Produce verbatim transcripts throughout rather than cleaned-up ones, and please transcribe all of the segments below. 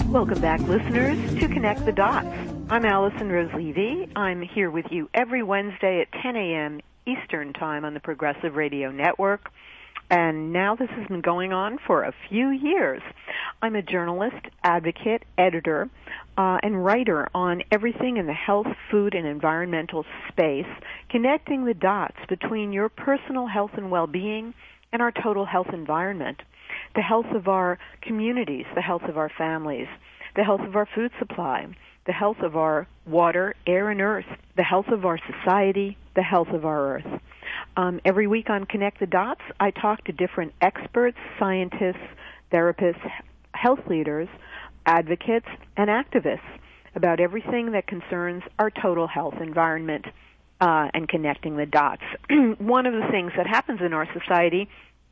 Welcome back, listeners, to Connect the Dots. I'm Allison Rose Levy. I'm here with you every Wednesday at ten a.m. Eastern Time on the Progressive Radio Network. And now this has been going on for a few years. I'm a journalist, advocate, editor, uh, and writer on everything in the health, food, and environmental space, connecting the dots between your personal health and well-being and our total health environment, the health of our communities, the health of our families, the health of our food supply, the health of our water, air, and earth, the health of our society, the health of our earth. Um, every week on Connect the Dots, I talk to different experts, scientists, therapists, health leaders, advocates, and activists about everything that concerns our total health environment uh, and connecting the dots. One of the things that happens in our society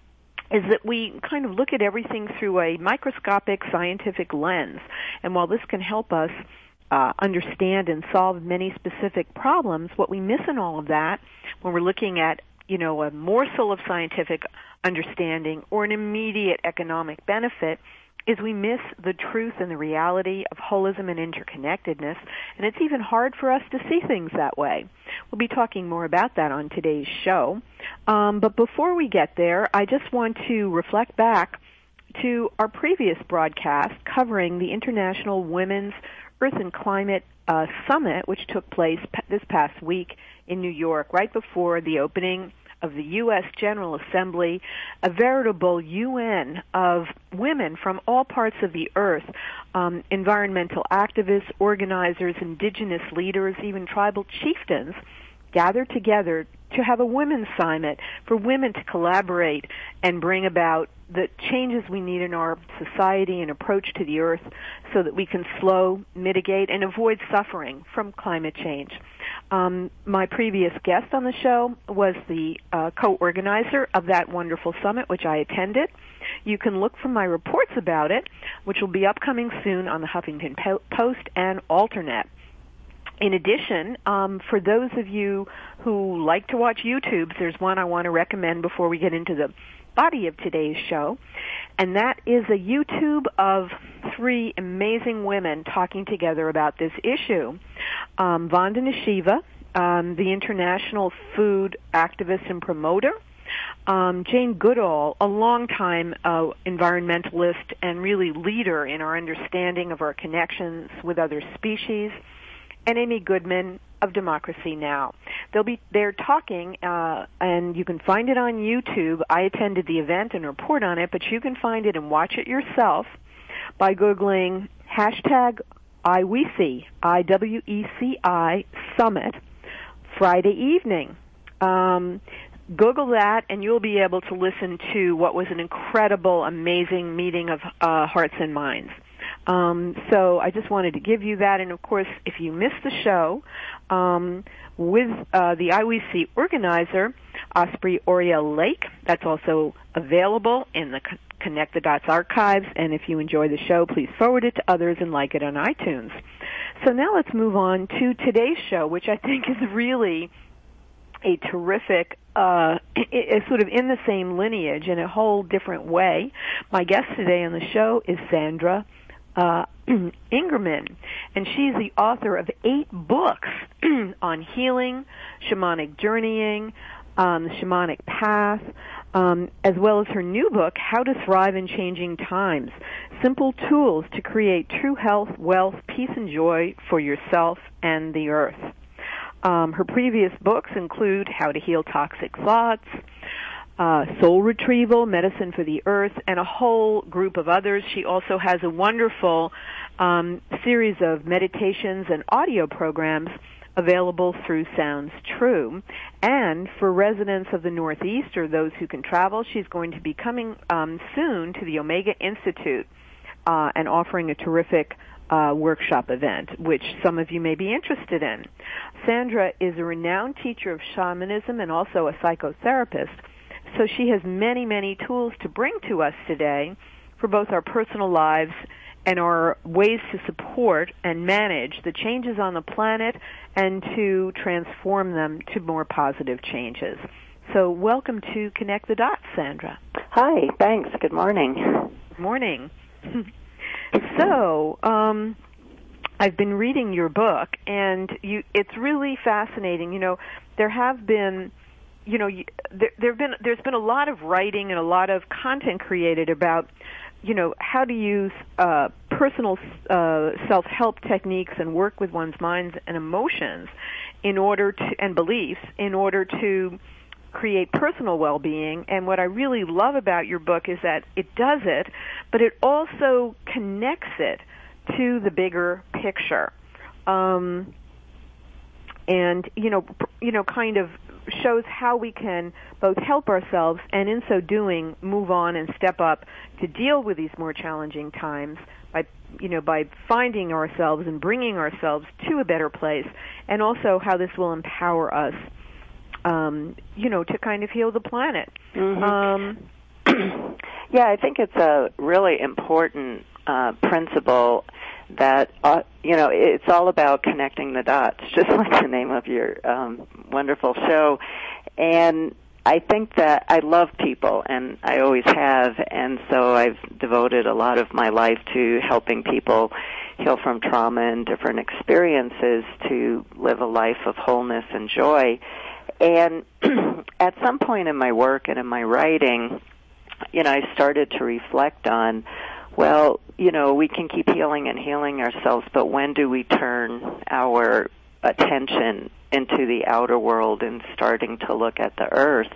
is that we kind of look at everything through a microscopic scientific lens. And while this can help us uh, understand and solve many specific problems, what we miss in all of that when we're looking at, you know, a morsel of scientific understanding or an immediate economic benefit is we miss the truth and the reality of holism and interconnectedness, and it's even hard for us to see things that way. We'll be talking more about that on today's show. Um, but before we get there, I just want to reflect back to our previous broadcast covering the International Women's Earth and Climate uh, Summit, which took place p- this past week in New York, right before the opening of the U S General Assembly, a veritable U N of women from all parts of the earth, um, environmental activists, organizers, indigenous leaders, even tribal chieftains, gathered together to have a women's summit for women to collaborate and bring about the changes we need in our society and approach to the earth so that we can slow, mitigate, and avoid suffering from climate change. Um, my previous guest on the show was the uh, co-organizer of that wonderful summit, which I attended. You can look for my reports about it, which will be upcoming soon on the Huffington Post and Alternet. In addition, um, for those of you who like to watch YouTubes, there's one I want to recommend before we get into the body of today's show, and that is a YouTube of three amazing women talking together about this issue. Um, Vandana Shiva, um, the international food activist and promoter, um, Jane Goodall, a longtime uh, environmentalist and really leader in our understanding of our connections with other species, and Amy Goodman of Democracy Now! They'll be they're talking, uh, and you can find it on YouTube. I attended the event and report on it, but you can find it and watch it yourself by Googling hashtag I W E C I, I W E C I, Summit, Friday evening. Um, Google that, and you'll be able to listen to what was an incredible, amazing meeting of uh, hearts and minds. Um, so I just wanted to give you that. And, of course, if you missed the show, um, with uh, the I W E C organizer, Osprey Oriel Lake, that's also available in the Connect the Dots archives. And if you enjoy the show, please forward it to others and like it on iTunes. So now let's move on to today's show, which I think is really a terrific, uh, it's sort of in the same lineage in a whole different way. My guest today on the show is Sandra Uh, Ingerman, and she's the author of eight books on healing, shamanic journeying, um, the shamanic path, um, as well as her new book, How to Thrive in Changing Times, Simple Tools to Create True Health, Wealth, Peace, and Joy for Yourself and the Earth. Um, her previous books include How to Heal Toxic Thoughts, Uh, Soul Retrieval, Medicine for the Earth, and a whole group of others. She also has a wonderful um, series of meditations and audio programs available through Sounds True. And for residents of the Northeast or those who can travel, she's going to be coming um, soon to the Omega Institute uh, and offering a terrific uh, workshop event, which some of you may be interested in. Sandra is a renowned teacher of shamanism and also a psychotherapist. So she has many, many tools to bring to us today for both our personal lives and our ways to support and manage the changes on the planet and to transform them to more positive changes. So welcome to Connect the Dots, Sandra. Hi, thanks. Good morning. Good morning. So, um, I've been reading your book, and you, it's really fascinating. You know, there have been, you know, you, there there've been there's been a lot of writing and a lot of content created about, you know, how to use uh, personal uh, self-help techniques and work with one's minds and emotions in order to, and beliefs in order to create personal well-being. And what I really love about your book is that it does it, but it also connects it to the bigger picture, um, and you know, you know, kind of shows how we can both help ourselves and, in so doing, move on and step up to deal with these more challenging times by, you know, by finding ourselves and bringing ourselves to a better place, and also how this will empower us, um, you know, to kind of heal the planet. Mm-hmm. Um, yeah, I think it's a really important uh, principle that, uh, you know, it's all about connecting the dots, just like the name of your um, wonderful show. And I think that I love people, and I always have, and so I've devoted a lot of my life to helping people heal from trauma and different experiences to live a life of wholeness and joy. And at some point in my work and in my writing, you know, I started to reflect on, well, you know, we can keep healing and healing ourselves, but when do we turn our attention into the outer world and starting to look at the earth?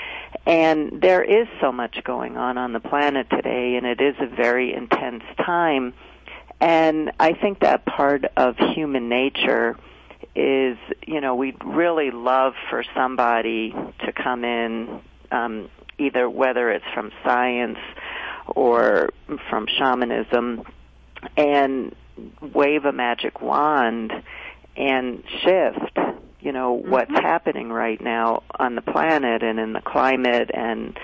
And there is so much going on on the planet today, and it is a very intense time. And I think that part of human nature is, you know, we'd really love for somebody to come in, um, either whether it's from science or from shamanism, and wave a magic wand and shift, you know, mm-hmm. what's happening right now on the planet and in the climate, and,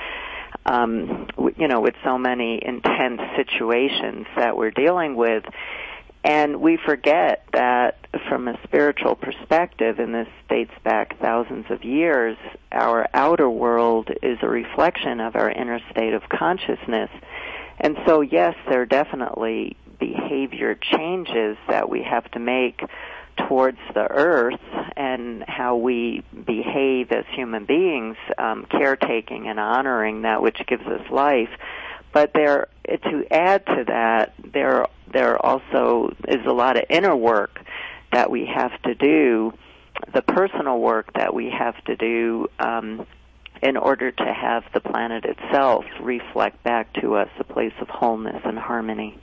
um, you know, with so many intense situations that we're dealing with. And we forget that from a spiritual perspective, and this dates back thousands of years, our outer world is a reflection of our inner state of consciousness. And so, yes, there are definitely behavior changes that we have to make towards the earth and how we behave as human beings, um, caretaking and honoring that which gives us life. But there, to add to that, there there also is a lot of inner work that we have to do, the personal work that we have to do um, in order to have the planet itself reflect back to us a place of wholeness and harmony.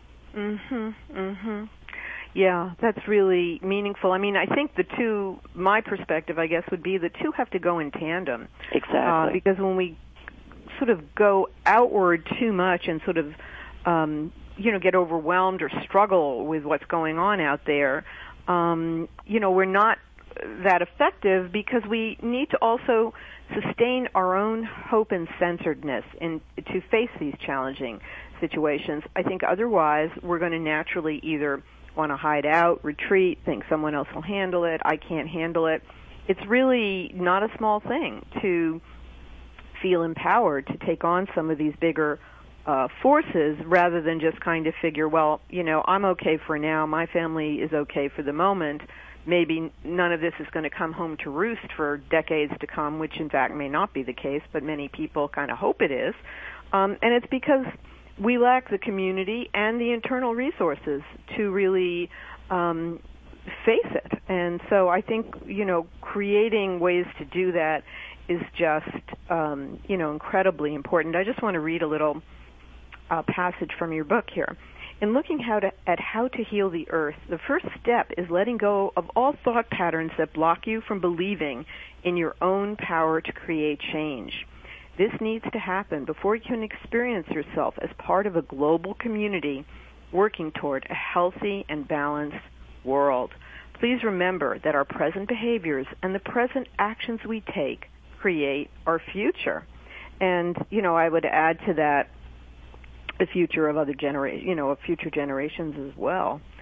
Mhm. Mhm. Yeah, that's really meaningful. I mean, I think the two, my perspective, I guess, would be the two have to go in tandem. Exactly. Uh, because when we sort of go outward too much and sort of, um, you know, get overwhelmed or struggle with what's going on out there, um, you know, we're not that effective, because we need to also sustain our own hope and centeredness in, to face these challenging situations. I think otherwise we're going to naturally either want to hide out, retreat, think someone else will handle it, I can't handle it. It's really not a small thing to feel empowered to take on some of these bigger uh, forces, rather than just kind of figure, well, you know, I'm okay for now, my family is okay for the moment, maybe none of this is going to come home to roost for decades to come, which in fact may not be the case, but many people kind of hope it is. Um, and it's because we lack the community and the internal resources to really um, face it. And so I think, you know, creating ways to do that is just, um, you know, incredibly important. I just want to read a little uh, passage from your book here. In looking how to, at how to heal the earth, the first step is letting go of all thought patterns that block you from believing in your own power to create change. This needs to happen before you can experience yourself as part of a global community working toward a healthy and balanced world. Please remember that our present behaviors and the present actions we take create our future. And, you know, I would add to that the future of other genera- you know, of future generations as well.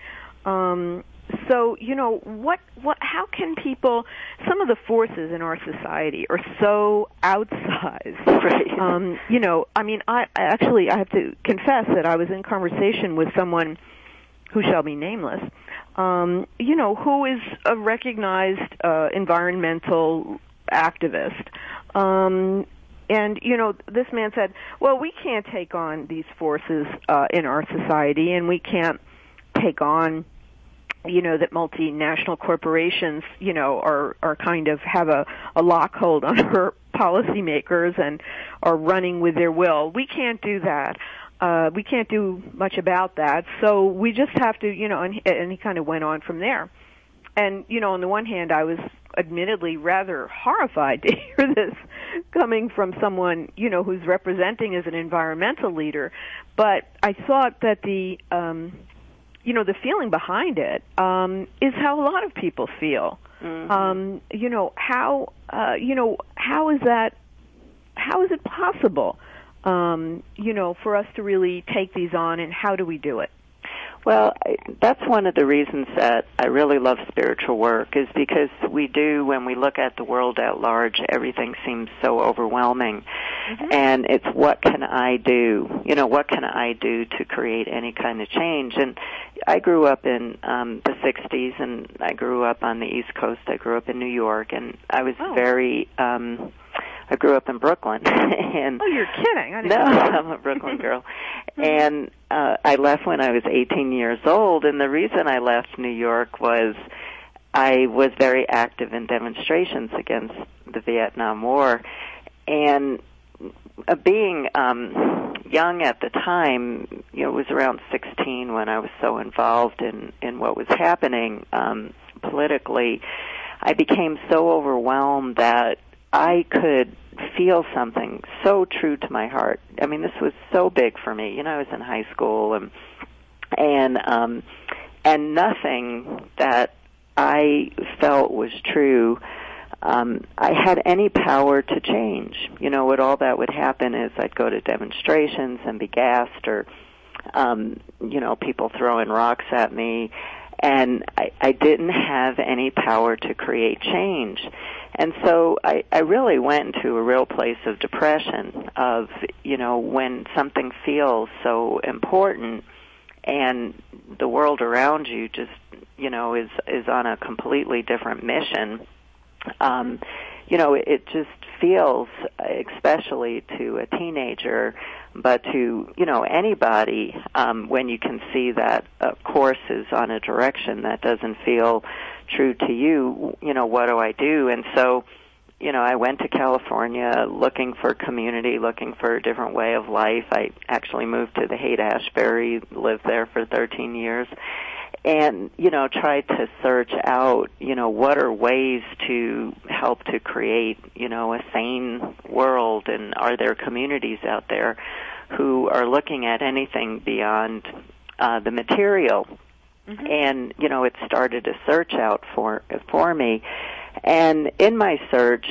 Um, so, you know, what, what, how can people, some of the forces in our society are so outsized. Right. Um, you know, I mean, I, I actually, I have to confess that I was in conversation with someone who shall be nameless, um, you know, who is a recognized uh, environmental activist. Um, and, you know, this man said, well, we can't take on these forces uh, in our society, and we can't take on, you know, that multinational corporations, you know, are, are kind of have a, a lockhold on our policymakers and are running with their will. We can't do that. Uh, we can't do much about that. So we just have to, you know, and, and he kind of went on from there. And, you know, on the one hand, I was admittedly rather horrified to hear this coming from someone, you know, who's representing as an environmental leader. But I thought that the, um, you know, the feeling behind it um, is how a lot of people feel. Mm-hmm. Um, you know, how, uh, you know, how is that, how is it possible, um, you know, for us to really take these on, and how do we do it? Well, that's one of the reasons that I really love spiritual work, is because we do, when we look at the world at large, everything seems so overwhelming. Mm-hmm. And it's, what can I do? You know, what can I do to create any kind of change? And I grew up in um, the sixties, and I grew up on the East Coast. I grew up in New York, and I was oh. very... Um, I grew up in Brooklyn. and oh, you're kidding. I didn't no, know. I'm a Brooklyn girl. And uh, I left when I was eighteen years old, and the reason I left New York was I was very active in demonstrations against the Vietnam War. And uh, being um, young at the time, you know, it was around sixteen when I was so involved in, in what was happening um, politically, I became so overwhelmed that I could feel something so true to my heart. I mean, this was so big for me. You know, I was in high school, and and um, and nothing that I felt was true, um, I had any power to change. You know, what all that would happen is I'd go to demonstrations and be gassed, or um, you know, people throwing rocks at me, and I, I didn't have any power to create change. And so I, I really went into a real place of depression, of, you know, when something feels so important and the world around you just, you know, is, is on a completely different mission. Um, you know, it just feels, especially to a teenager, but to, you know, anybody, um, when you can see that a course is on a direction that doesn't feel true to you, you know, what do I do? And so, you know, I went to California looking for community, looking for a different way of life. I actually moved to the Haight-Ashbury, lived there for thirteen years, and, you know, tried to search out, you know, what are ways to help to create, you know, a sane world, and are there communities out there who are looking at anything beyond uh, the material? Mm-hmm. And, you know, it started a search out for for me. And in my search,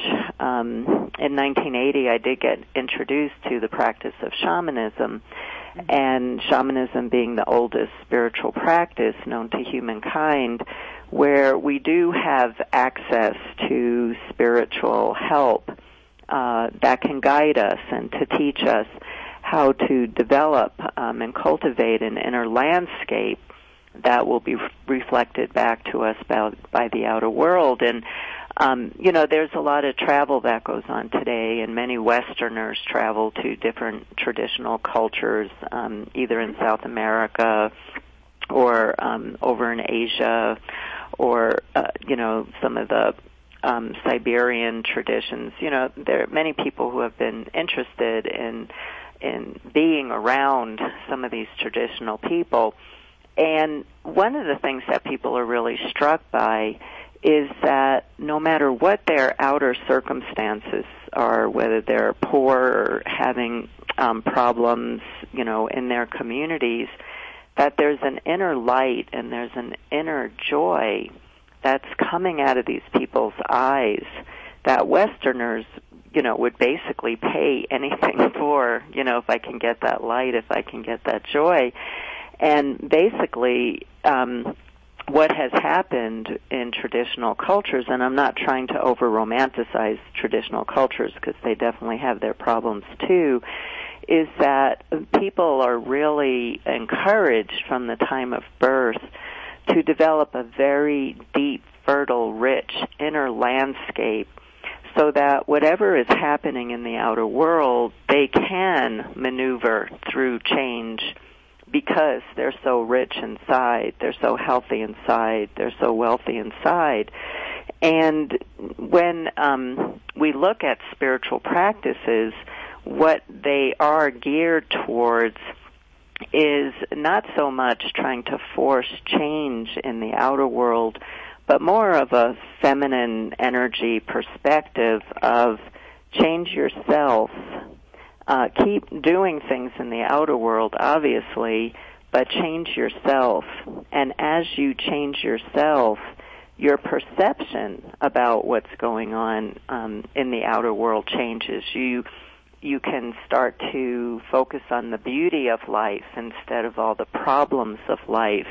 um, in nineteen eighty, I did get introduced to the practice of shamanism, mm-hmm. and shamanism being the oldest spiritual practice known to humankind, where we do have access to spiritual help uh, that can guide us and to teach us how to develop um, and cultivate an inner landscape that will be reflected back to us by, by the outer world. And, um, you know, there's a lot of travel that goes on today, and many Westerners travel to different traditional cultures, um, either in South America or um, over in Asia, or, uh, you know, some of the um, Siberian traditions. You know, there are many people who have been interested in in being around some of these traditional people. And one of the things that people are really struck by is that no matter what their outer circumstances are, whether they're poor or having um, problems, you know, in their communities, that there's an inner light and there's an inner joy that's coming out of these people's eyes that Westerners, you know, would basically pay anything for, you know, if I can get that light, if I can get that joy. And basically, um, what has happened in traditional cultures, and I'm not trying to over-romanticize traditional cultures because they definitely have their problems too, is that people are really encouraged from the time of birth to develop a very deep, fertile, rich inner landscape so that whatever is happening in the outer world, they can maneuver through change because they're so rich inside, they're so healthy inside, they're so wealthy inside. And when um, we look at spiritual practices, what they are geared towards is not so much trying to force change in the outer world, but more of a feminine energy perspective of change yourself. Uh, keep doing things in the outer world, obviously, but change yourself. And as you change yourself, your perception about what's going on um, in the outer world changes. You you can start to focus on the beauty of life instead of all the problems of life.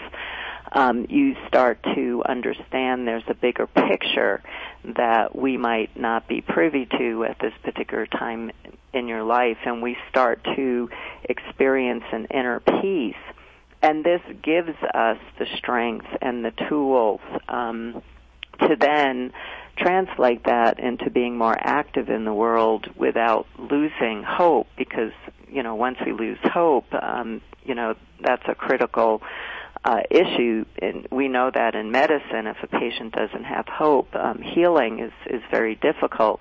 Um, you start to understand there's a bigger picture that we might not be privy to at this particular time in your life, and we start to experience an inner peace. And this gives us the strength and the tools um, to then translate that into being more active in the world without losing hope, because, you know, once we lose hope, um, you know, that's a critical uh, issue. And we know that in medicine, if a patient doesn't have hope, um, healing is, is very difficult.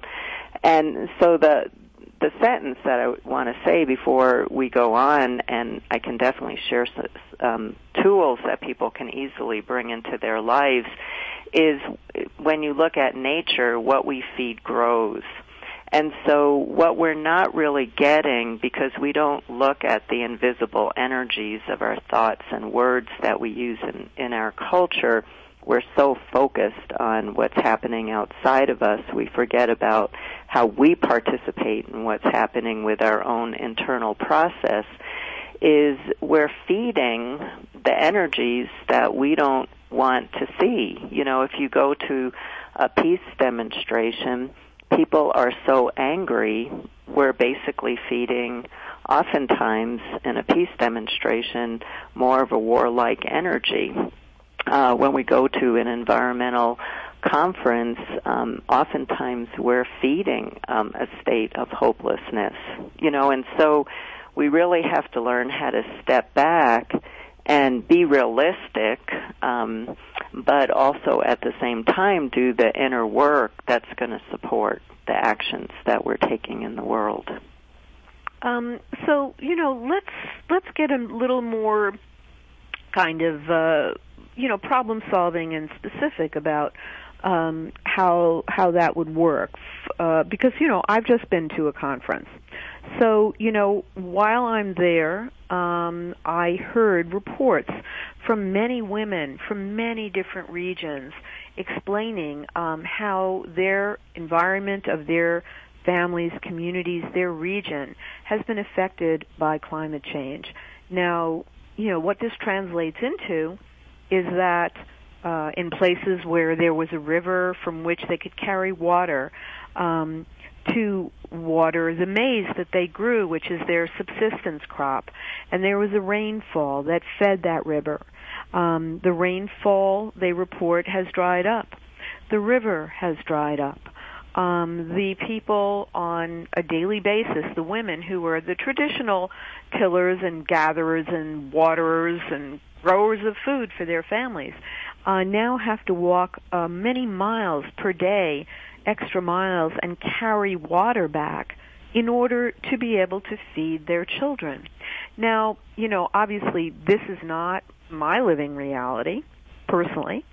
And so the the sentence that I want to say before we go on, and I can definitely share some tools that people can easily bring into their lives, is when you look at nature, what we feed grows. And so what we're not really getting, because we don't look at the invisible energies of our thoughts and words that we use in, in our culture, we're so focused on what's happening outside of us, we forget about how we participate in what's happening with our own internal process, is we're feeding the energies that we don't want to see. You know, if you go to a peace demonstration, people are so angry, we're basically feeding, oftentimes in a peace demonstration, more of a warlike energy. Uh, when we go to an environmental conference, um, oftentimes we're feeding um, a state of hopelessness, you know, and so we really have to learn how to step back and be realistic, um, but also at the same time do the inner work that's going to support the actions that we're taking in the world. Um, so, you know, let's let's get a little more kind of uh, you know, problem solving and specific about um, how how that would work, uh, because you know I've just been to a conference, so you know while I'm there, um, I heard reports from many women from many different regions explaining um, how their environment of their families, communities, their region has been affected by climate change. Now, you know what this translates into is that uh, in places where there was a river from which they could carry water um, to water the maize that they grew, which is their subsistence crop, and there was a rainfall that fed that river. Um, the rainfall, they report, has dried up. The river has dried up. Um, the people on a daily basis, the women who were the traditional tillers and gatherers and waterers and growers of food for their families, uh, now have to walk uh, many miles per day, extra miles, and carry water back in order to be able to feed their children. Now, you know, obviously this is not my living reality, personally,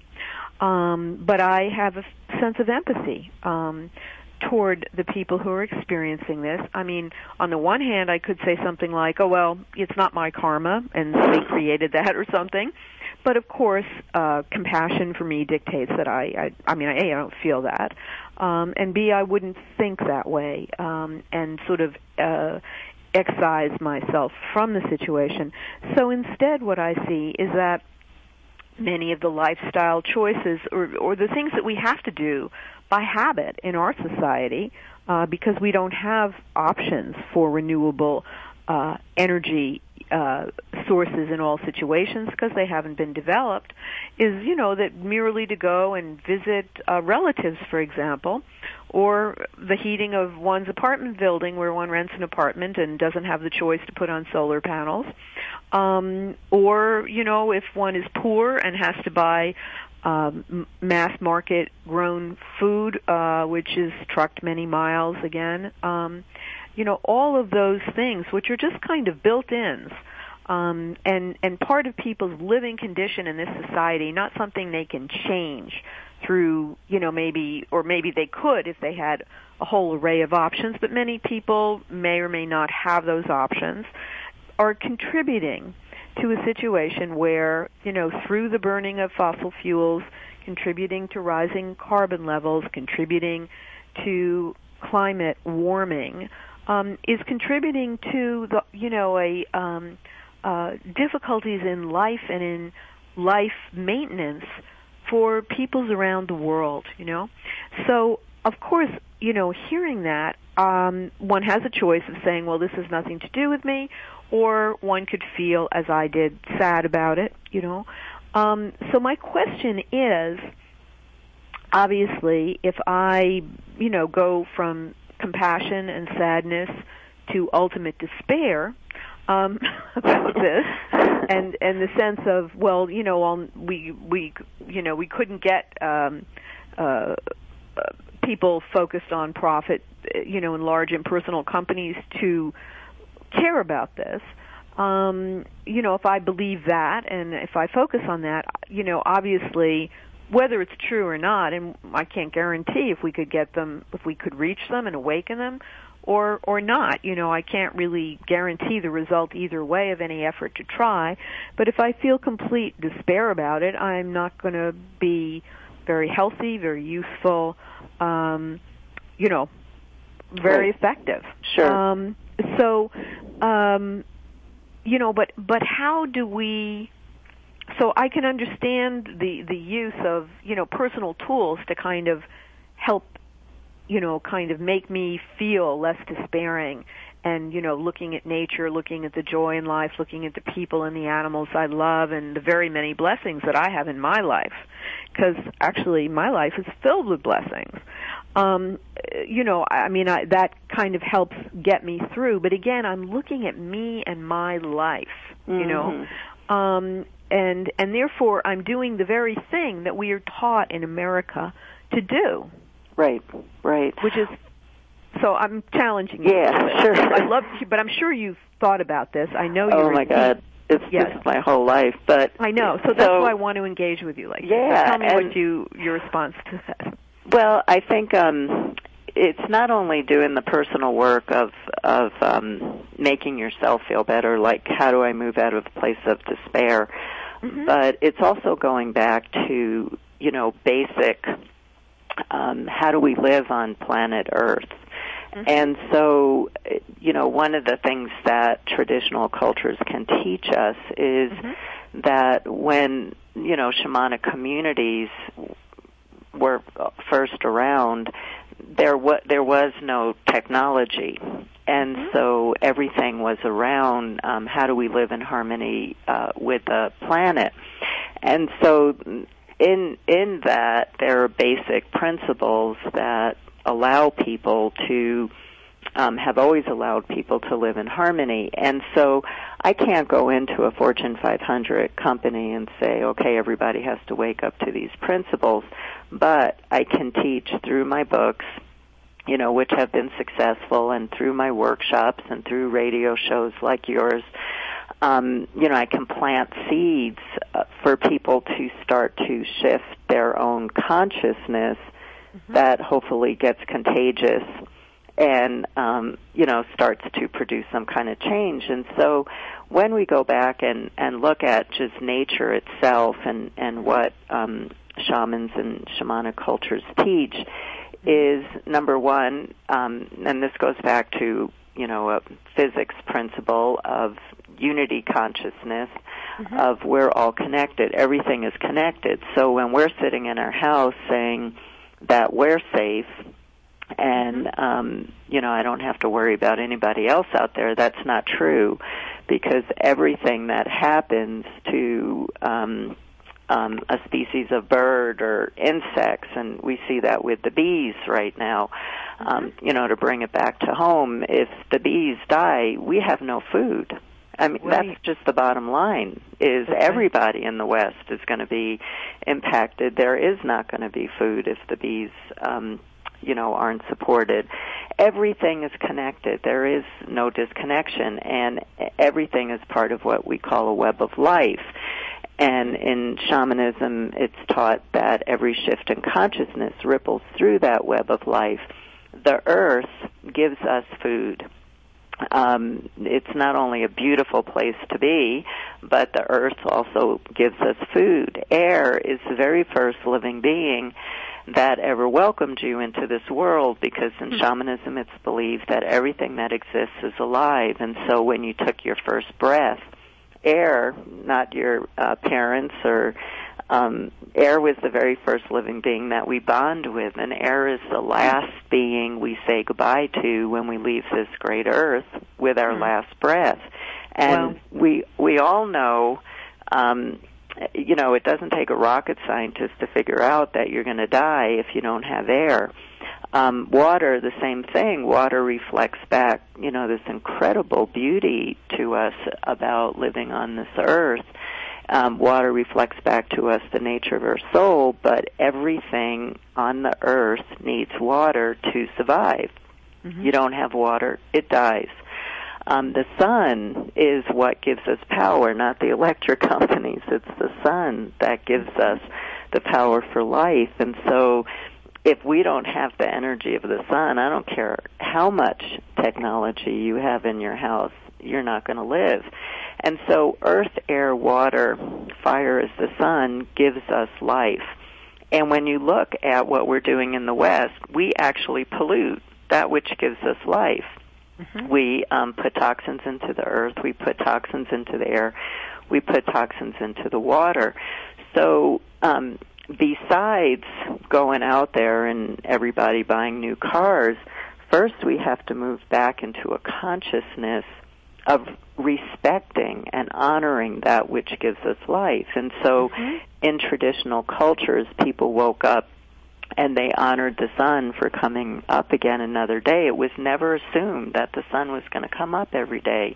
um, but I have a sense of empathy um, toward the people who are experiencing this. I mean, on the one hand, I could say something like, oh, well, it's not my karma, and they created that or something. But, of course, uh, compassion for me dictates that I, I, I mean, A, I don't feel that, um, and B, I wouldn't think that way um, and sort of uh, excise myself from the situation. So instead what I see is that many of the lifestyle choices or, or the things that we have to do by habit in our society uh, because we don't have options for renewable uh, energy uh, sources in all situations because they haven't been developed, is, you know, that merely to go and visit uh, relatives, for example, or the heating of one's apartment building where one rents an apartment and doesn't have the choice to put on solar panels, um, or, you know, if one is poor and has to buy um, mass market grown food, uh, which is trucked many miles again, um, you know, all of those things, which are just kind of built-ins, um, and, and part of people's living condition in this society, not something they can change through, you know, maybe, or maybe they could if they had a whole array of options, but many people may or may not have those options, are contributing to a situation where, you know, through the burning of fossil fuels, contributing to rising carbon levels, contributing to climate warming, um, is contributing to the, you know, a um, uh, difficulties in life and in life maintenance for peoples around the world, you know. So, of course, you know, hearing that, um, one has a choice of saying, well, this has nothing to do with me, or one could feel, as I did, sad about it, you know. Um, so my question is, obviously, if I, you know, go from compassion and sadness to ultimate despair um, about this, and and the sense of, well, you know, um, we we you know we couldn't get um, uh, uh, people focused on profit, you know, in large impersonal companies to care about this. Um, you know, if I believe that and if I focus on that, you know, obviously, whether it's true or not, and I can't guarantee if we could get them, if we could reach them and awaken them, or or not. You know, I can't really guarantee the result either way of any effort to try. But if I feel complete despair about it, I'm not going to be very healthy, very useful, um, you know, very right. effective. Sure. Um, so, um, you know, but but how do we? So I can understand the the use of, you know, personal tools to kind of help, you know, kind of make me feel less despairing, and, you know, looking at nature, looking at the joy in life, looking at the people and the animals I love, and the very many blessings that I have in my life, because actually my life is filled with blessings. Um, you know, I mean, I, that kind of helps get me through. But again, I'm looking at me and my life, you mm-hmm. know, um, and and therefore I'm doing the very thing that we are taught in America to do. Right, right. Which is, so I'm challenging you. Yeah, sure. I love you, but I'm sure you've thought about this. I know you're. Oh my God, it's yes. just my whole life. But I know, so that's so, why I want to engage with you. Like, yeah, so tell me and, what you your response to that. Well, I think um, it's not only doing the personal work of of um, making yourself feel better, like how do I move out of a place of despair, mm-hmm. but it's also going back to, you know, basic. Um, how do we live on planet Earth? Mm-hmm. And so, you know, one of the things that traditional cultures can teach us is mm-hmm. that when, you know, shamanic communities were first around, there was there was no technology, and mm-hmm. so everything was around um, how do we live in harmony uh, with the planet, and so in in that there are basic principles that allow people to um, have always allowed people to live in harmony. And so I can't go into a Fortune five hundred company and say, okay, everybody has to wake up to these principles, but I can teach through my books, you know, which have been successful, and through my workshops and through radio shows like yours, um, you know, I can plant seeds uh, for people to start to shift their own consciousness mm-hmm. that hopefully gets contagious and, um, you know, starts to produce some kind of change. And so when we go back and, and look at just nature itself and, and what um, shamans and shamanic cultures teach is, number one, um, and this goes back to, you know, a physics principle of unity consciousness, mm-hmm. of we're all connected. Everything is connected. So when we're sitting in our house saying that we're safe and, mm-hmm. um, you know, I don't have to worry about anybody else out there, that's not true, because everything that happens to um, um, a species of bird or insects, and we see that with the bees right now, um, you know, to bring it back to home, if the bees die, we have no food. I mean, right. That's just the bottom line, is okay. Everybody in the West is going to be impacted. There is not going to be food if the bees, um, you know, aren't supported. Everything is connected. There is no disconnection, and everything is part of what we call a web of life. And in shamanism, it's taught that every shift in consciousness ripples through that web of life. The earth gives us food. Um, it's not only a beautiful place to be, but the earth also gives us food. Air is the very first living being that ever welcomed you into this world, because in shamanism it's believed that everything that exists is alive. And so when you took your first breath, air, not your uh, parents or um, air was the very first living being that we bond with, and air is the last being we say goodbye to when we leave this great earth with our mm-hmm. last breath. And well, we we all know, um, you know, it doesn't take a rocket scientist to figure out that you're going to die if you don't have air. Um, water, the same thing. Water reflects back, you know, this incredible beauty to us about living on this earth. Um, water reflects back to us the nature of our soul, but everything on the earth needs water to survive. Mm-hmm. You don't have water, it dies. Um, the sun is what gives us power, not the electric companies. It's the sun that gives us the power for life. And so if we don't have the energy of the sun, I don't care how much technology you have in your house, you're not going to live. And so earth, air, water, fire as the sun gives us life. And when you look at what we're doing in the West, we actually pollute that which gives us life. Mm-hmm. We um, put toxins into the earth, we put toxins into the air, we put toxins into the water. So um, besides going out there and everybody buying new cars, first we have to move back into a consciousness of respecting and honoring that which gives us life. And so mm-hmm. in traditional cultures, people woke up and they honored the sun for coming up again another day. It was never assumed that the sun was going to come up every day.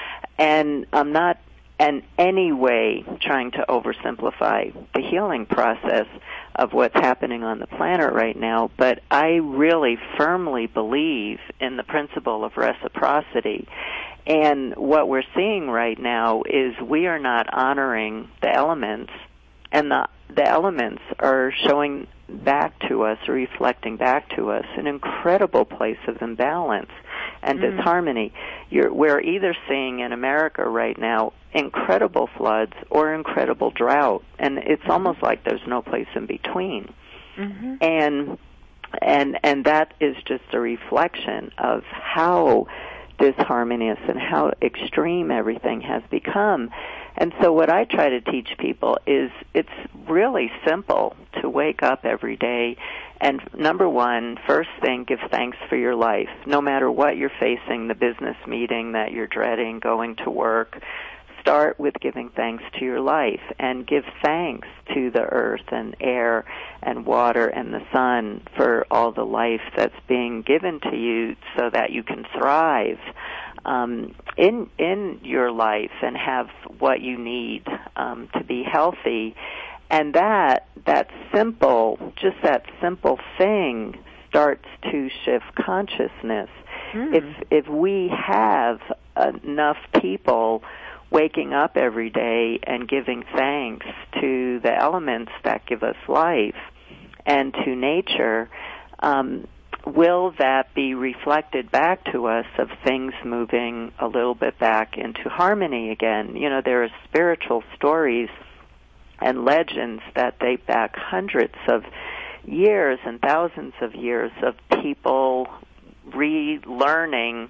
And I'm not in any way trying to oversimplify the healing process of what's happening on the planet right now, but I really firmly believe in the principle of reciprocity. And what we're seeing right now is we are not honoring the elements, and the the elements are showing back to us, or reflecting back to us, an incredible place of imbalance and mm. disharmony. You're, we're either seeing in America right now incredible floods or incredible drought, and it's mm-hmm. almost like there's no place in between. Mm-hmm. And and and that is just a reflection of how disharmonious and how extreme everything has become. And so what I try to teach people is it's really simple to wake up every day and, number one, first thing, give thanks for your life. No matter what you're facing, the business meeting that you're dreading, going to work, start with giving thanks to your life and give thanks to the earth and air and water and the sun for all the life that's being given to you so that you can thrive um, in in your life and have what you need um, to be healthy. And that that simple, just that simple thing starts to shift consciousness. Mm. If if we have enough people waking up every day and giving thanks to the elements that give us life and to nature, um, will that be reflected back to us of things moving a little bit back into harmony again? You know, there are spiritual stories and legends that date back hundreds of years and thousands of years of people relearning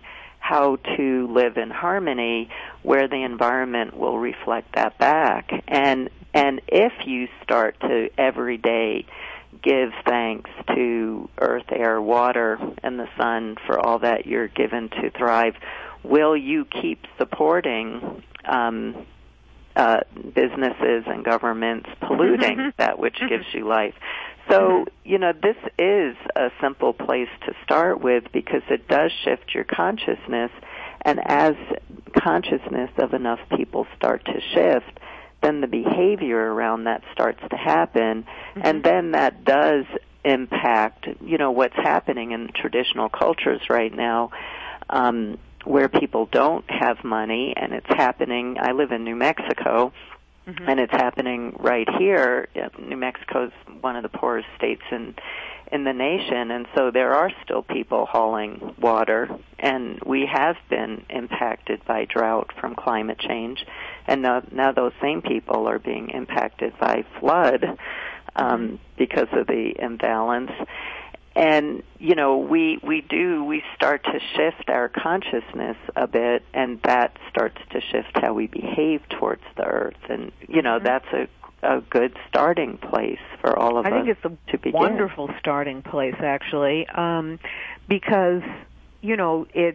how to live in harmony where the environment will reflect that back. And and if you start to every day give thanks to earth, air, water, and the sun for all that you're given to thrive, will you keep supporting um, uh, businesses and governments polluting mm-hmm. that which mm-hmm. gives you life? So, you know, this is a simple place to start with because it does shift your consciousness, and as consciousness of enough people start to shift, then the behavior around that starts to happen, mm-hmm. and then that does impact, you know, what's happening in traditional cultures right now, um, where people don't have money, and it's happening. I live in New Mexico, mm-hmm. and it's happening right here. New Mexico is one of the poorest states in in the nation, and so there are still people hauling water, and we have been impacted by drought from climate change, and now, now those same people are being impacted by flood um, because of the imbalance. And, you know, we, we do, we start to shift our consciousness a bit, and that starts to shift how we behave towards the earth. And, you know, mm-hmm. that's a, a good starting place for all of I us think it's a to begin. Wonderful starting place, actually, um, because, you know, it's...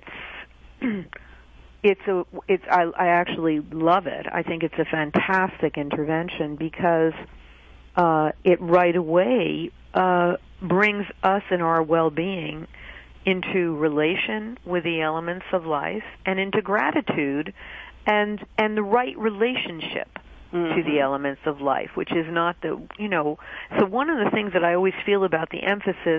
It's a, it's, I, I actually love it. I think it's a fantastic intervention because uh, it right away uh, brings us and our well-being into relation with the elements of life and into gratitude and and the right relationship mm-hmm. to the elements of life, which is not the, you know, so one of the things that I always feel about the emphasis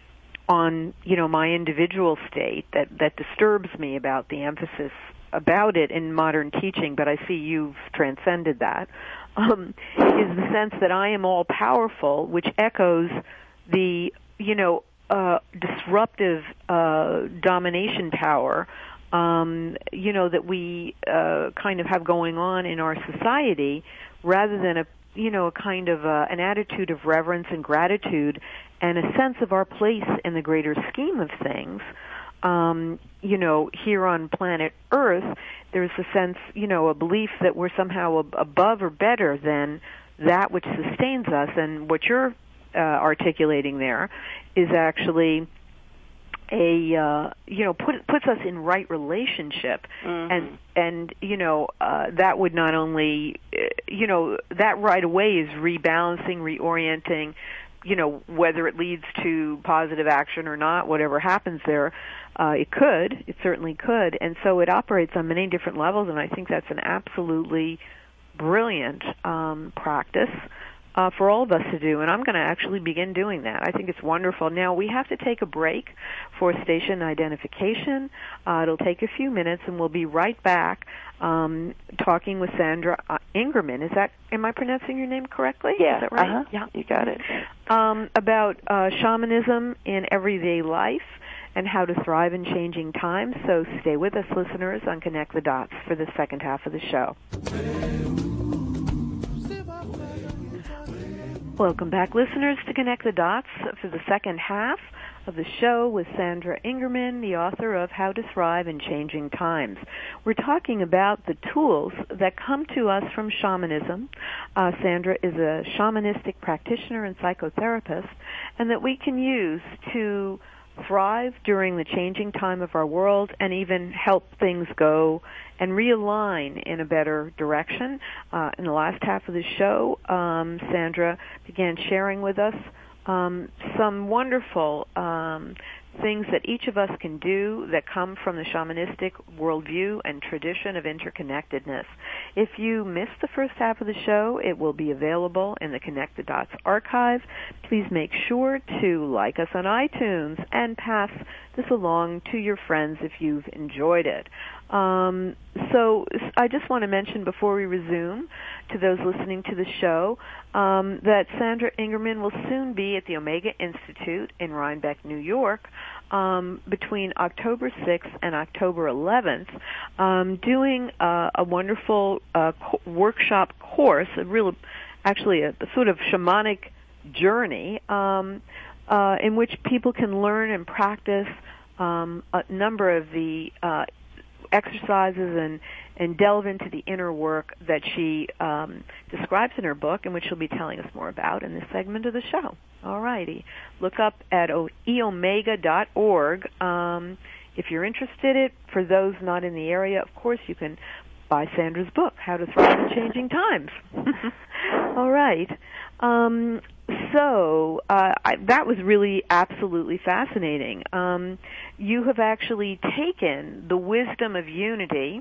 on, you know, my individual state that, that disturbs me about the emphasis about it in modern teaching, but I see you've transcended that, um, is the sense that I am all-powerful, which echoes the, you know, uh, disruptive uh, domination power, um, you know, that we uh, kind of have going on in our society, rather than a, you know, a kind of uh, an attitude of reverence and gratitude and a sense of our place in the greater scheme of things. Um, you know, here on planet Earth, there's a sense, you know, a belief that we're somehow ab- above or better than that which sustains us. And what you're uh, articulating there is actually a, uh, you know, put, puts us in right relationship. Mm-hmm. And, and, you know, uh, that would not only, uh, you know, that right away is rebalancing, reorienting, you know, whether it leads to positive action or not, whatever happens there, uh, it could, it certainly could. And so it operates on many different levels, and I think that's an absolutely brilliant um, practice uh, for all of us to do. And I'm going to actually begin doing that. I think it's wonderful. Now, we have to take a break for station identification. Uh, it'll take a few minutes, and we'll be right back um, talking with Sandra uh, Ingerman. Is that, am I pronouncing your name correctly? Yeah. Is that right? Uh-huh. Yeah, you got it. Um, about uh, shamanism in everyday life and how to thrive in changing times. So stay with us, listeners, on Connect the Dots for the second half of the show. Welcome back, listeners, to Connect the Dots for the second half of the show with Sandra Ingerman, the author of How to Thrive in Changing Times. We're talking about the tools that come to us from shamanism. Uh, Sandra is a shamanistic practitioner and psychotherapist, and that we can use to thrive during the changing time of our world and even help things go and realign in a better direction. Uh, in the last half of the show, um, Sandra began sharing with us um, some wonderful um, things that each of us can do that come from the shamanistic worldview and tradition of interconnectedness. If you missed the first half of the show, it will be available in the Connect the Dots archive. Please make sure to like us on iTunes and pass this along to your friends if you've enjoyed it. Um, so I just want to mention before we resume to those listening to the show um, that Sandra Ingerman will soon be at the Omega Institute in Rhinebeck, New York, um, between October sixth and October eleventh, um, doing uh, a wonderful uh, co- workshop course, a real, actually a, a sort of shamanic journey um, uh, in which people can learn and practice Um, a number of the uh, exercises and, and delve into the inner work that she um, describes in her book, and which she'll be telling us more about in this segment of the show. All righty. Look up at e omega dot org. Um, if you're interested in it, for those not in the area, of course, you can buy Sandra's book, How to Thrive in Changing Times. All right. Um, so uh, I, that was really absolutely fascinating. Um, you have actually taken the wisdom of unity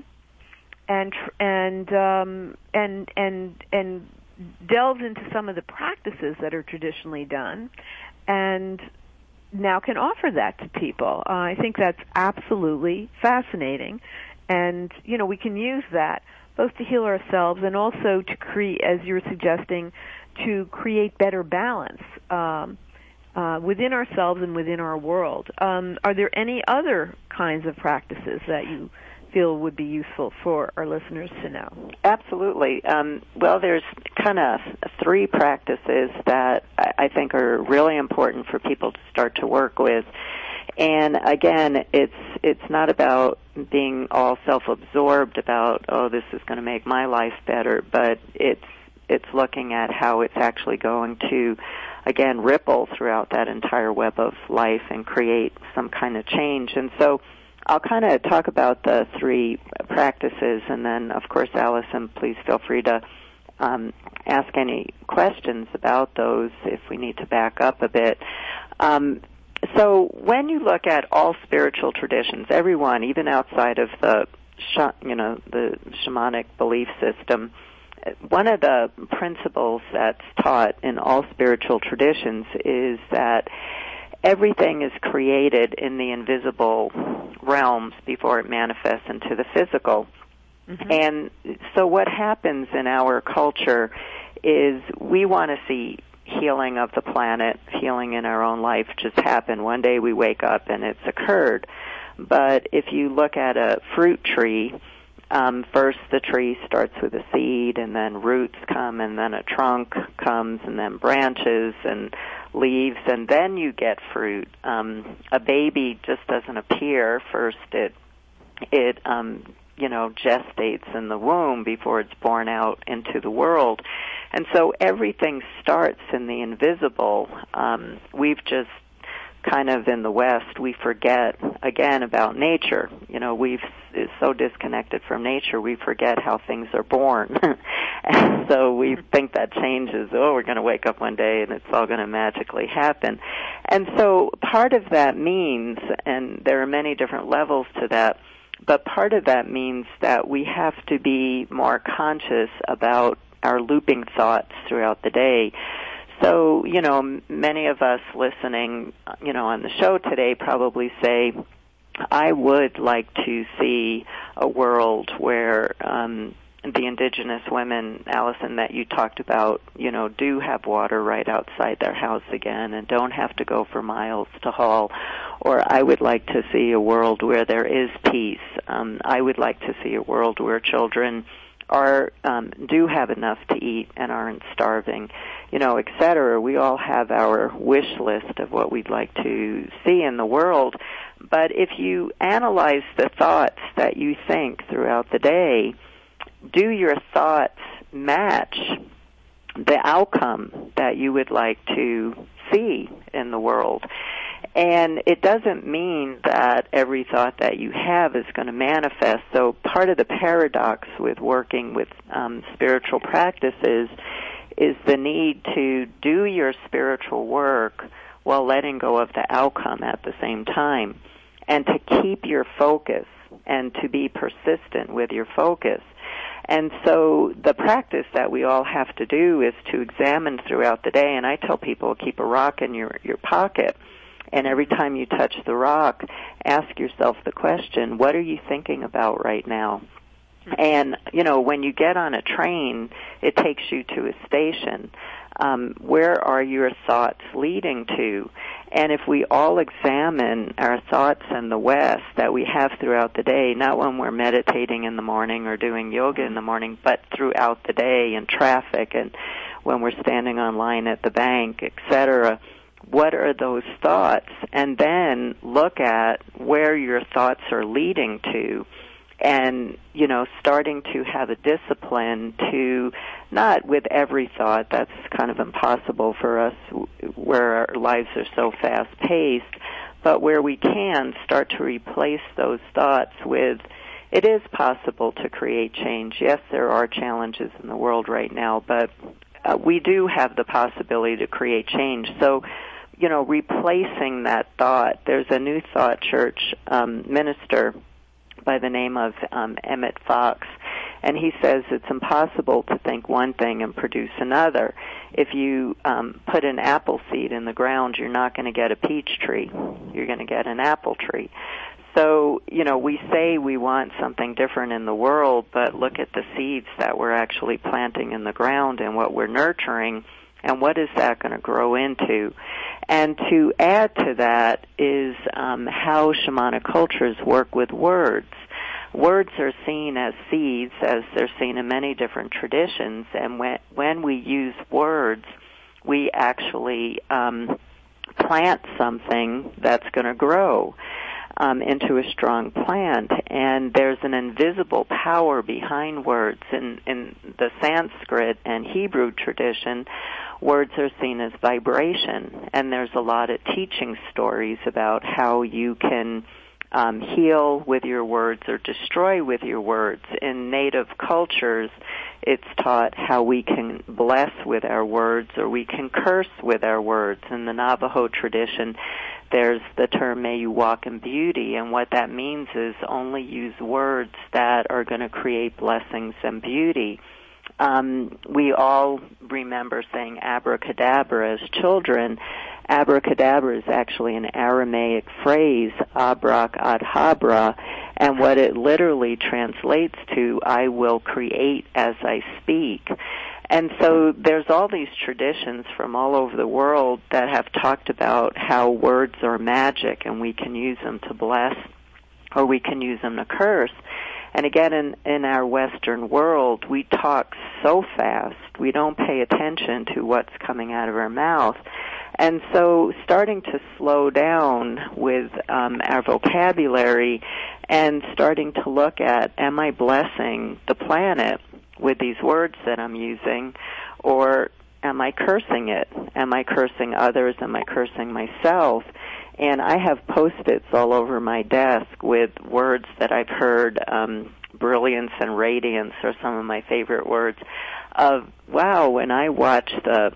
and and um, and and and delved into some of the practices that are traditionally done, and now can offer that to people. Uh, I think that's absolutely fascinating, and you know we can use that both to heal ourselves and also to create, as you were suggesting, to create better balance um, uh, within ourselves and within our world. Um, are there any other kinds of practices that you feel would be useful for our listeners to know? Absolutely. Um, well, there's kind of three practices that I think are really important for people to start to work with. And again, it's it's not about being all self-absorbed about, oh, this is going to make my life better, but it's it's looking at how it's actually going to, again, ripple throughout that entire web of life and create some kind of change. And so I'll kind of talk about the three practices, and then, of course, Allison, please feel free to um, ask any questions about those if we need to back up a bit. Um, so when you look at all spiritual traditions, everyone, even outside of the, you know, the shamanic belief system, one of the principles that's taught in all spiritual traditions is that everything is created in the invisible realms before it manifests into the physical. Mm-hmm. And so what happens in our culture is we want to see healing of the planet, healing in our own life just happen. One day we wake up and it's occurred. But if you look at a fruit tree, Um, first the tree starts with a seed, and then roots come, and then a trunk comes, and then branches and leaves, and then you get fruit. Um, a baby just doesn't appear. First it, it um, you know, gestates in the womb before it's born out into the world. And so everything starts in the invisible. Um, we've just kind of in the West, we forget, again, about nature. You know, we've is so disconnected from nature, we forget how things are born. And so we think that changes, oh, we're going to wake up one day and it's all going to magically happen. And so part of that means, and there are many different levels to that, but part of that means that we have to be more conscious about our looping thoughts throughout the day. So, you know, many of us listening, you know, on the show today probably say, I would like to see a world where um, the indigenous women, Allison, that you talked about, you know, do have water right outside their house again and don't have to go for miles to haul. Or I would like to see a world where there is peace. Um, I would like to see a world where children are um, do have enough to eat and aren't starving, you know, et cetera. We all have our wish list of what we'd like to see in the world. But if you analyze the thoughts that you think throughout the day, do your thoughts match the outcome that you would like to see in the world? And it doesn't mean that every thought that you have is going to manifest. So part of the paradox with working with um, spiritual practices is the need to do your spiritual work while letting go of the outcome at the same time, and to keep your focus and to be persistent with your focus. And so the practice that we all have to do is to examine throughout the day, and I tell people, keep a rock in your, your pocket. And every time you touch the rock, ask yourself the question, what are you thinking about right now? And, you know, when you get on a train, it takes you to a station. Um, where are your thoughts leading to? And if we all examine our thoughts in the West that we have throughout the day, not when we're meditating in the morning or doing yoga in the morning, but throughout the day in traffic and when we're standing on line at the bank, et cetera, what are those thoughts? And then look at where your thoughts are leading to and, you know, starting to have a discipline to not with every thought, that's kind of impossible for us where our lives are so fast-paced, but where we can start to replace those thoughts with, it is possible to create change. Yes, there are challenges in the world right now, but uh, we do have the possibility to create change. So, you know, replacing that thought, there's a New Thought Church um, minister by the name of um, Emmett Fox, and he says it's impossible to think one thing and produce another. If you um, put an apple seed in the ground, you're not going to get a peach tree. You're going to get an apple tree. So, you know, we say we want something different in the world, but look at the seeds that we're actually planting in the ground and what we're nurturing, and what is that going to grow into? And to add to that is um, how shamanic cultures work with words. Words are seen as seeds, as they're seen in many different traditions, and when, when we use words, we actually um, plant something that's going to grow um, into a strong plant. And there's an invisible power behind words. In, in the Sanskrit and Hebrew tradition, words are seen as vibration, and there's a lot of teaching stories about how you can um, heal with your words or destroy with your words. In native cultures, it's taught how we can bless with our words or we can curse with our words. In the Navajo tradition, there's the term, may you walk in beauty, and what that means is only use words that are going to create blessings and beauty. Um, we all remember saying abracadabra as children. Abracadabra is actually an Aramaic phrase, abracadabra, and what it literally translates to, I will create as I speak. And so there's all these traditions from all over the world that have talked about how words are magic and we can use them to bless or we can use them to curse. And again, in, in our Western world, we talk so fast, we don't pay attention to what's coming out of our mouth. And so starting to slow down with um, our vocabulary and starting to look at, am I blessing the planet with these words that I'm using, or am I cursing it? Am I cursing others? Am I cursing myself? And I have Post-its all over my desk with words that I've heard, um, brilliance and radiance are some of my favorite words, of, wow, when I watch the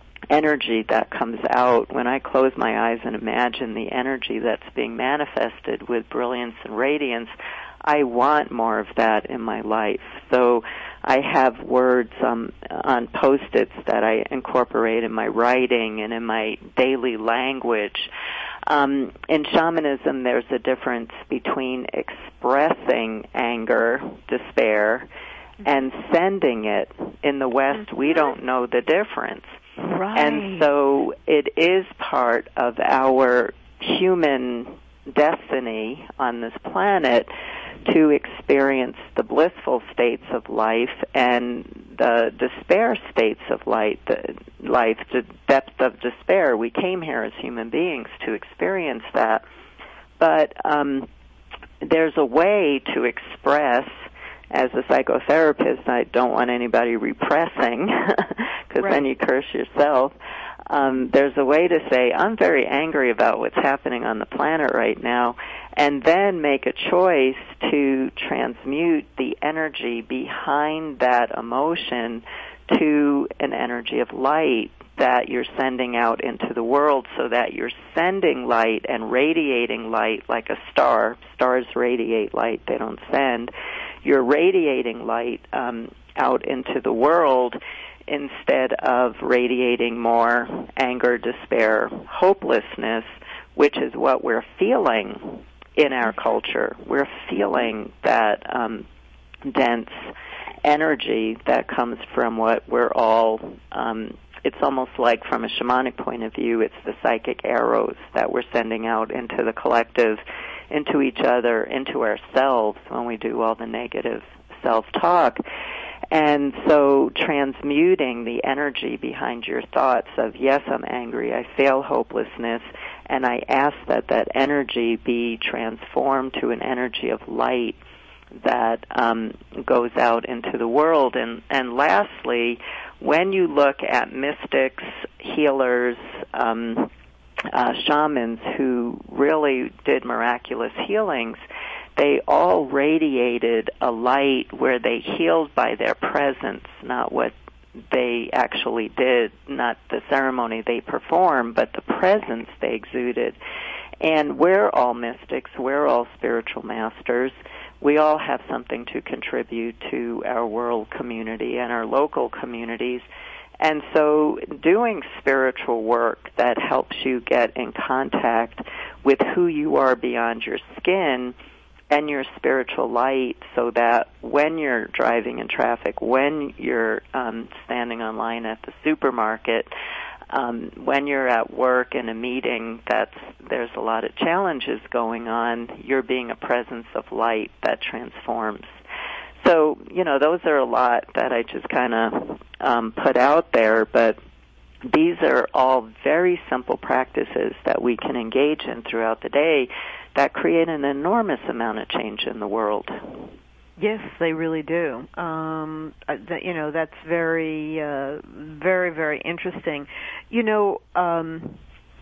energy that comes out, when I close my eyes and imagine the energy that's being manifested with brilliance and radiance, I want more of that in my life. So I have words um, on Post-its that I incorporate in my writing and in my daily language. Um, in shamanism, there's a difference between expressing anger, despair, and sending it. In the West, we don't know the difference. Right. And so it is part of our human destiny on this planet to experience the blissful states of life and the despair states of life, the life, the depth of despair. We came here as human beings to experience that. But um, there's a way to express. As a psychotherapist, I don't want anybody repressing, because right. then you curse yourself. Um, there's a way to say, I'm very angry about what's happening on the planet right now, and then make a choice to transmute the energy behind that emotion to an energy of light that you're sending out into the world, so that you're sending light and radiating light like a star. Stars radiate light, they don't send. You're radiating light um, out into the world instead of radiating more anger, despair, hopelessness, which is what we're feeling in our culture. We're feeling that um, dense energy that comes from what we're all, um, it's almost like from a shamanic point of view, it's the psychic arrows that we're sending out into the collective, into each other, into ourselves when we do all the negative self-talk. And so transmuting the energy behind your thoughts of, yes, I'm angry, I feel hopelessness, and I ask that that energy be transformed to an energy of light that um, goes out into the world. And, and lastly, when you look at mystics, healers, um, uh, shamans who really did miraculous healings, they all radiated a light where they healed by their presence, not what they actually did, not the ceremony they performed, but the presence they exuded. And we're all mystics, we're all spiritual masters. We all have something to contribute to our world community and our local communities. And so doing spiritual work that helps you get in contact with who you are beyond your skin and your spiritual light, so that when you're driving in traffic, when you're um, standing in line at the supermarket, um, when you're at work in a meeting that's there's a lot of challenges going on, you're being a presence of light that transforms. So, you know, those are a lot that I just kind of um, put out there, but these are all very simple practices that we can engage in throughout the day that create an enormous amount of change in the world. Yes, they really do. Um, that, you know, that's very, uh, very, very interesting. You know, um,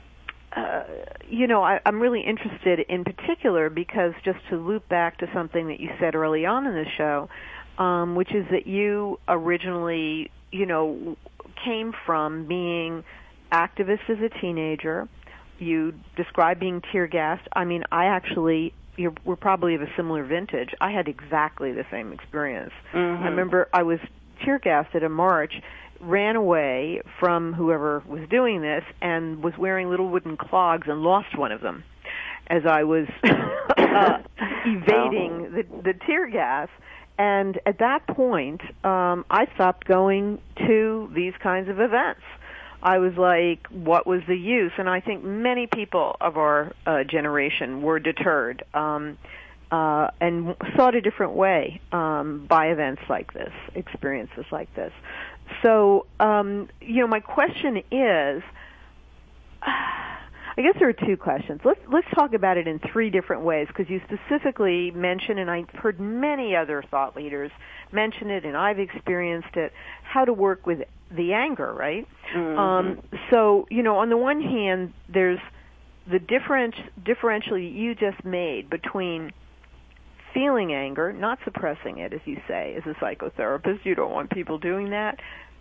uh, you know, I, I'm really interested in particular because just to loop back to something that you said early on in the show, um, which is that you originally, you know, came from being activist as a teenager. You described being tear gassed. I mean, I actually, you're, we're probably of a similar vintage. I had exactly the same experience. Mm-hmm. I remember I was tear gassed at a march, ran away from whoever was doing this, and was wearing little wooden clogs and lost one of them as I was uh, evading oh. the, the tear gas. And at that point, um, I stopped going to these kinds of events. I was like, what was the use? And I think many people of our uh, generation were deterred um, uh, and sought a different way um, by events like this, experiences like this. So, um, you know, my question is, I guess there are two questions. Let's let's talk about it in three different ways, because you specifically mentioned, and I've heard many other thought leaders mention it, and I've experienced it, how to work with the anger, right? Mm-hmm. Um, so, you know, on the one hand, there's the different differential you just made between feeling anger, not suppressing it, as you say, as a psychotherapist. You don't want people doing that,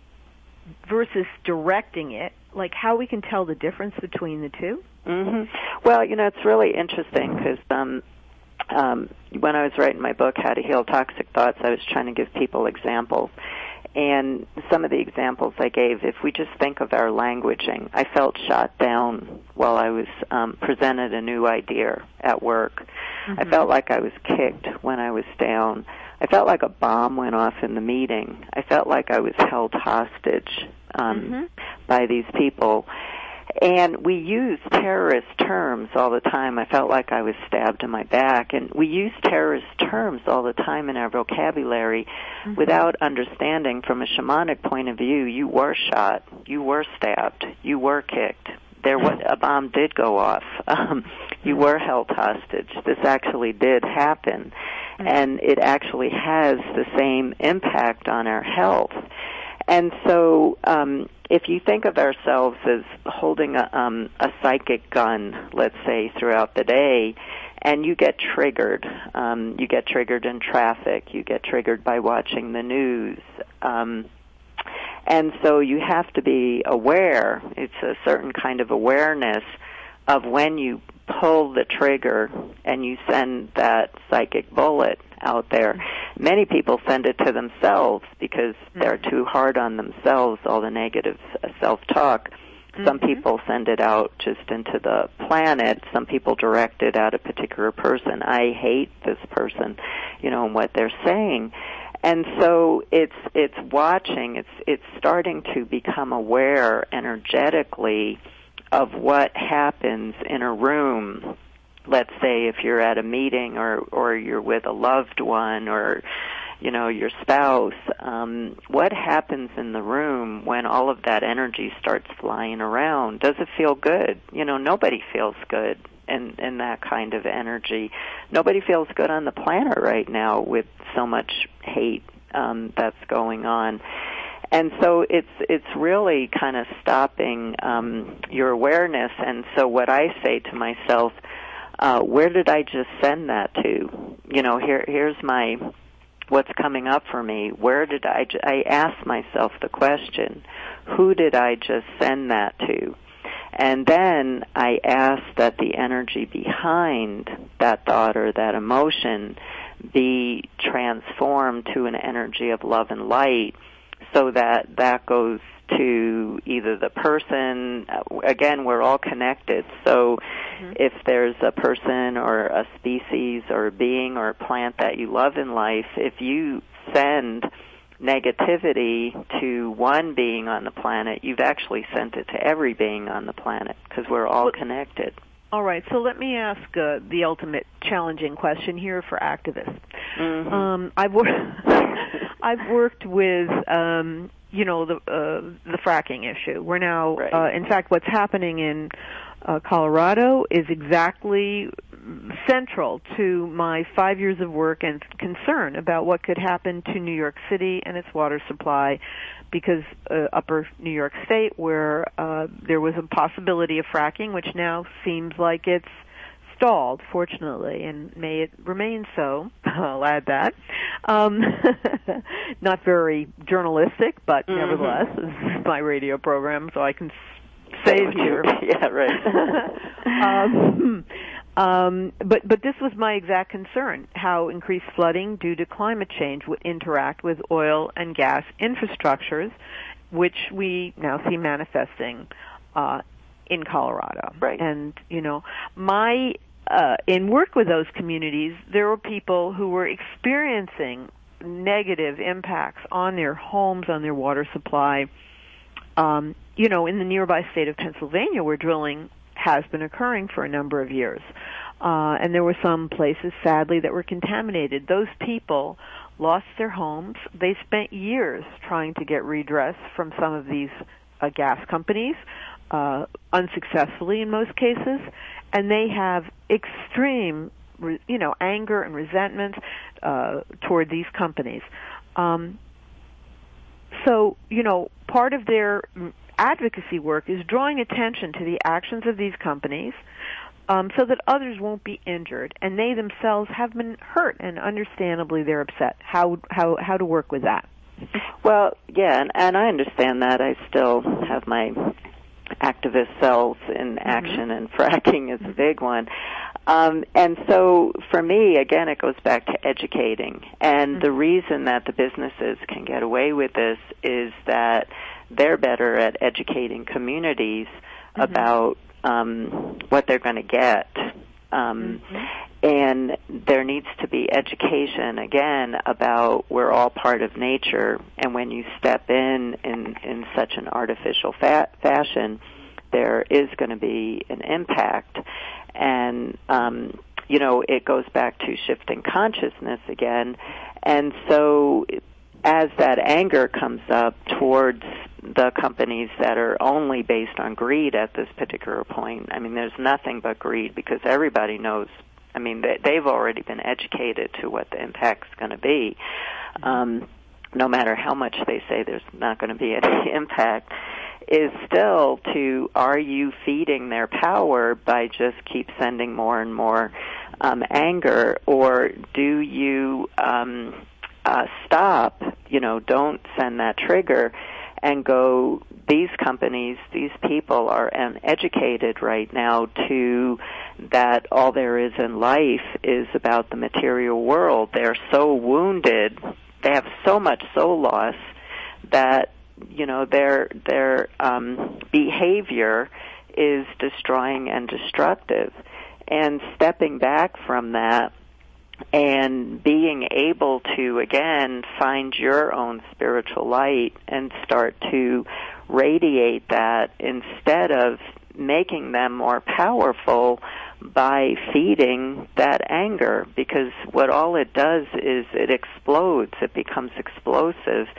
versus directing it, like how we can tell the difference between the two? Mm-hmm. Well, you know, it's really interesting because um, um, when I was writing my book, How to Heal Toxic Thoughts, I was trying to give people examples. And some of the examples I gave, if we just think of our languaging, I felt shot down while I was um, presented a new idea at work. Mm-hmm. I felt like I was kicked when I was down. I felt like a bomb went off in the meeting. I felt like I was held hostage um, mm-hmm. by these people. And we use terrorist terms all the time. I felt like I was stabbed in my back. And we use terrorist terms all the time in our vocabulary mm-hmm. without understanding from a shamanic point of view, you were shot, you were stabbed, you were kicked. There was, a bomb did go off. Um, you were held hostage. This actually did happen. Mm-hmm. And it actually has the same impact on our health. And so um, if you think of ourselves as holding a, um, a psychic gun, let's say, throughout the day, and you get triggered, um, you get triggered in traffic, you get triggered by watching the news, um, and so you have to be aware. It's a certain kind of awareness of when you pull the trigger and you send that psychic bullet out there. Many people send it to themselves because they're too hard on themselves, all the negative self-talk. Mm-hmm. Some people send it out just into the planet. Some people direct it at a particular person. I hate this person, you know, and what they're saying. And so it's it's watching, it's it's starting to become aware energetically of what happens in a room. Let's say if you're at a meeting or, or you're with a loved one or, you know, your spouse, um, what happens in the room when all of that energy starts flying around? Does it feel good? You know, nobody feels good in, in that kind of energy. Nobody feels good on the planet right now with so much hate um, that's going on. And so it's it's really kind of stopping um, your awareness. And so what I say to myself, uh, where did I just send that to? You know, here here's my, what's coming up for me. Where did I, I ask myself the question, who did I just send that to? And then I ask that the energy behind that thought or that emotion be transformed to an energy of love and light, so that that goes to either the person. Again, we're all connected. So mm-hmm. if there's a person or a species or a being or a plant that you love in life, if you send negativity to one being on the planet, you've actually sent it to every being on the planet, because we're all well, connected. All right, so let me ask uh, the ultimate challenging question here for activists. Mm-hmm. Um, I've worked, I've worked with, um, you know, the uh, the fracking issue. We're now, right. uh, in fact, what's happening in uh, Colorado is exactly central to my five years of work and concern about what could happen to New York City and its water supply, because uh, upper New York State, where uh, there was a possibility of fracking, which now seems like it's stalled, fortunately, and may it remain so. I'll add that. Um, not very journalistic, but mm-hmm. nevertheless, this is my radio program, so I can say it here. Yeah, right. um, um, but but this was my exact concern: how increased flooding due to climate change would interact with oil and gas infrastructures, which we now see manifesting uh, in Colorado. Right. And you know, my uh, in work with those communities, there were people who were experiencing negative impacts on their homes, on their water supply. Um, you know, in the nearby state of Pennsylvania, where drilling has been occurring for a number of years. Uh, and there were some places, sadly, that were contaminated. Those people lost their homes. They spent years trying to get redress from some of these uh, gas companies, uh, unsuccessfully in most cases, and they have extreme, you know, anger and resentment uh, toward these companies. Um, so, you know, part of their advocacy work is drawing attention to the actions of these companies um, so that others won't be injured, and they themselves have been hurt, and understandably they're upset. How how how to work with that? Well, yeah, and, and I understand that. I still have my activist selves in action, mm-hmm. and fracking is a big one. Um, and so for me, again, it goes back to educating. And mm-hmm. the reason that the businesses can get away with this is that they're better at educating communities mm-hmm. about um, what they're going to get. Um, mm-hmm. And there needs to be education, again, about we're all part of nature. And when you step in in, in such an artificial fa- fashion, there is going to be an impact. And, um, you know, it goes back to shifting consciousness again. And so as that anger comes up towards the companies that are only based on greed at this particular point, I mean, there's nothing but greed, because everybody knows, I mean, they, they've already been educated to what the impact's going to be. Um, no matter how much they say there's not going to be any impact, is still to, are you feeding their power by just keep sending more and more um, anger, or do you um, uh, stop, you know, don't send that trigger and go, these companies, these people are uneducated right now to that all there is in life is about the material world. They're so wounded, they have so much soul loss that, you know, their their um, behavior is destroying and destructive. And stepping back from that and being able to, again, find your own spiritual light and start to radiate that instead of making them more powerful by feeding that anger, because what all it does is it explodes, it becomes explosive,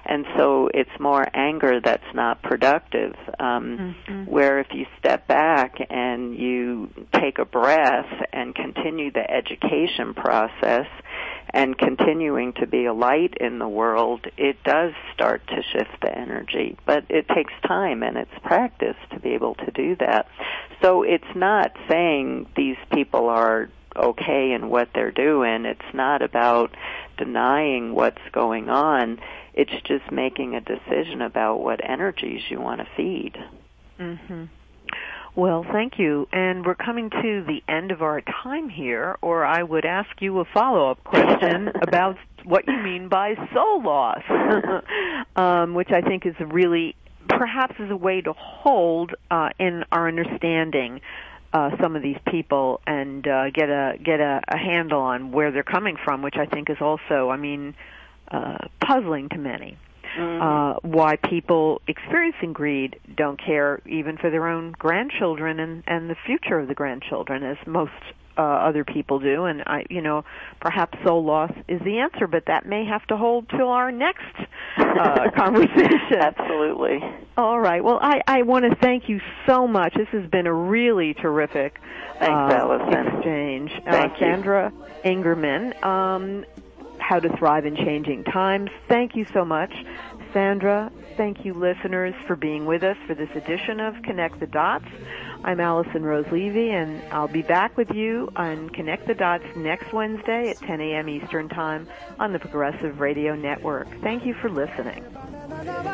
And so it's more anger that's not productive. Um, mm-hmm. Where if you step back and you take a breath and continue the education process and continuing to be a light in the world, it does start to shift the energy. But it takes time and it's practice to be able to do that. So it's not saying these people are okay in what they're doing. It's not about denying what's going on. It's just making a decision about what energies you want to feed. Mm-hmm. Well, thank you. And we're coming to the end of our time here, or I would ask you a follow-up question about what you mean by soul loss, um, which I think is really, perhaps is a way to hold uh, in our understanding uh, some of these people and uh, get a get a, a handle on where they're coming from, which I think is also, I mean, uh, puzzling to many. Mm-hmm. Uh, why people experiencing greed don't care even for their own grandchildren and, and the future of the grandchildren, as most uh, other people do. And I, you know, perhaps soul loss is the answer, but that may have to hold till our next uh, conversation. Absolutely. All right. Well, I, I want to thank you so much. This has been a really terrific Thanks, uh, Allison. exchange. Thank uh, you. Sandra Ingerman. Um, How to Thrive in Changing Times. Thank you so much, Sandra. Thank you, listeners, for being with us for this edition of Connect the Dots. I'm Allison Rose Levy, and I'll be back with you on Connect the Dots next Wednesday at ten a.m. Eastern Time on the Progressive Radio Network. Thank you for listening.